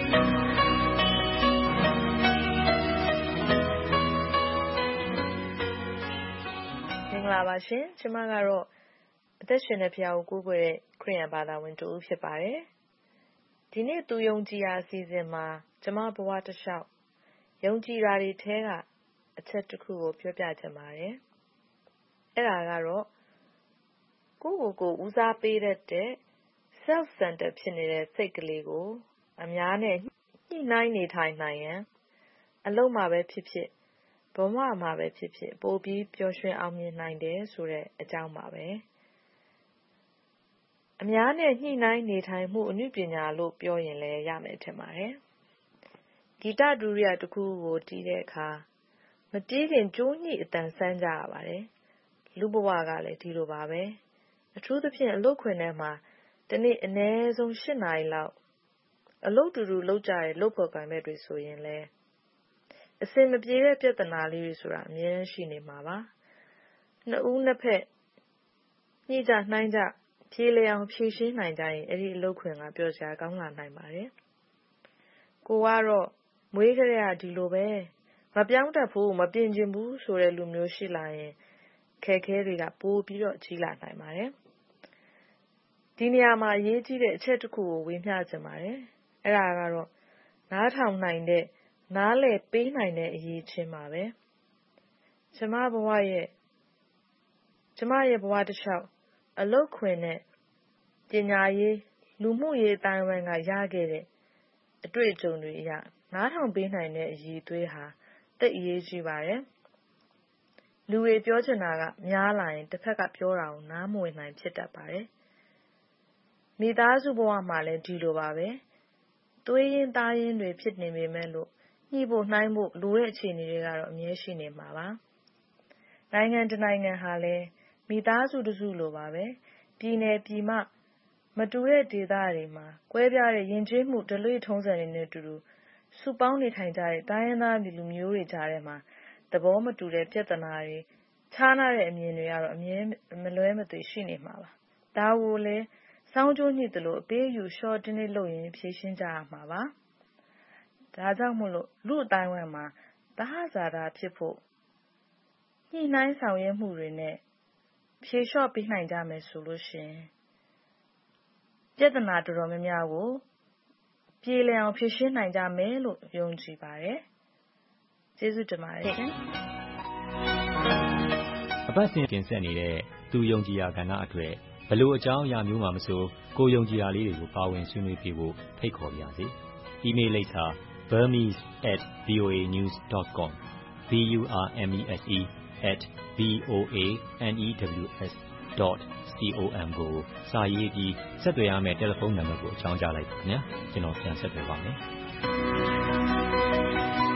လာပါရှင်ကျမကတော့အသက်ရှင်တဲ့ဖခင်ကိုကိုးကွယ်တဲ့ခရစ်ယာန်ဘာသာဝင်တူဖြစ်ပါတယ်ဒီနေ့သူယုံကြည်ရာအစီအစဉ်မှာကျမဘဝတစ်လျှောက်ယုံကြည်ရာတွေထဲကအချက်တစ်ခုကိုပြောပြချင်ပါတယ်အဲ့ဒါကတော့ကိုဦးစားပေးတဲ့ self center ဖြစ်နေတဲ့စိတ်ကလေးကိုအများနဲ့ညှိနှိုင်းနေထိုင်နိုင်ရန်အလုံးမှာပဲဖြစ်ဖြစ်ဘဝမှာပဲဖြစ်ဖြစ်ပိုပြီးပျော်ရွှင်အောင်မြင်နိုင်တယ်ဆိုတဲ့အကြောင်းပါပဲအများနဲ့ညှိနှိုင်းနေထိုင်မှုအနုပညာလို့ပြောရင်လည်းရမယ်ထင်ပါတယ်ဂီတဒုရိယတစ်ခုကိုတီးတဲ့အခါမတီးခင်ကြိုးညှိအတန်ဆန်းကြရပါတယ်လူဘဝကလည်းဒီလိုပါပဲအထူးသဖြင့်အလုပ်ခွင်ထဲမှာတနေ့အနည်းဆုံး8နာရီလောက်အလုပ်တူတူလုပ်ကြတဲ့လုပ်ဖော်ကိုင်ဘက်တွေဆိုရင်လည်းအစင်မပြေတဲ့ပြဿနာလေးတွေဆိုတာအများကြီးရှိနေမှာပါနှစ်ဦးနှစ်ဖက်ညှိကြနှိုင်းကြပြေလည်အောင်ဖြေရှင်းနိုင်ကြရင်အဲ့ဒီအလုပ်ခွင်ကပျော်စရာကောင်းလာနိုင်ပါတယ်ကိုကတော့မွေးကလေးကဒီလိုပဲမပြောင်းတတ်ဘူးမပြင်ကျင်ဘူးဆိုတဲ့လူမျိုးရှိလာရင်ခက်ခဲတွေကပိုပြီးတော့ကြီးလာနိုင်ပါတယ်ဒီနေရာမှာအရေးကြီးတဲ့အချက်တစ်ခုကိုဝေမျှချင်ပါတယ်အဲ့ဒါကတော့နားထောင်နိုင်တဲ့နားလည်ပေးနိုင်တဲ့အရေးချင်းပါပဲကျမရဲ့ဘဝတစ်လျှောက်အလုပ်ခွင်နဲ့ပညာရေးလူမှုရေးအတိုင်းအဝိုင်းကရခဲ့တဲ့အတွေ့အကြုံတွေအရနားထောင်ပေးနိုင်တဲ့အရေးသွေးဟာတိတ်အရေးကြီးပါတယ်လူတွေပြောချင်တာကများလာရင်တစ်ဖက်ကပြောတာကိုနားမဝင်နိုင်ဖြစ်တတ်ပါတယ်မိသားစုဘဝမှာလည်းဒီလိုပါပဲသွေးရင်းသားရင်းတွေဖြစ်နေပေမဲ့လို့ညှိဖို့နှိုင်းဖို့လိုတဲ့အခြေအနေတွေကတော့အမြဲရှိနေမှာပါနိုင်ငံတစ်နိုင်ငံဟာလည်းမိသားစုတစ်စုလိုပါပဲပြည်နယ်ပြည်မမတူတဲ့ဒေသတွေမှာကွဲပြားတဲ့ယဉ်ကျေးမှုဓလေ့ထုံးစံတွေနဲ့အတူတူစုပေါင်းနေထိုင်ကြတဲ့တိုင်းရင်းသားလူမျိုးတွေကြားထဲမှာသဘောမတူတဲ့ပြဿနာတွေခြားနားတဲ့အမြင်တွေကတော့အမြဲမလွဲမသွေရှိနေမှာပါဒါကိုလည်းစောင်းကြိုးညှိသလိုအပေးအယူရှော့တင်းလေးလုပ်ရင်ဖြေရှင်းကြရမှာပါဒါကြောင့်မို့လို့လူအတိုင်းဝိုင်းမှာသဟဇာတဖြစ်ဖို့ညှိနှိုင်းဆောင်ရွက်မှုတွေနဲ့ဖြေလျှော့ပေးနိုင်ကြမယ်ဆိုလို့ရှိရင်ပြဿနာတော်တော်များများကိုပြေလည်အောင်ဖြေရှင်းနိုင်ကြမယ်လို့ယုံကြည်ပါတယ်ကျေးဇူးတင်ပါတယ်ရှင်အပတ်စဉ်တင်ဆက်နေတဲ့သူယုံကြည်ရာကဏ္ဍအတွက်ဘလို့အကြောင်းအရာမျိုးမှမဆိုကိုယုံကြည်ရာလေးတွေကိုပါဝင်ဆွေးနွေးပြဖို့ဖိတ်ခေါ်ပါရစေ။ email လိပ်စာ burmese@voanews.com burmese@voanews.com ကိုစာရေးပြီးဆက်သွယ်ရမယ့်တယ်လီဖုန်းနံပါတ်ကိုအကြောင်းကြားလိုက်ပါခင်ဗျာကျွန်တော်ပြန်ဆက်သွယ်ပါမယ်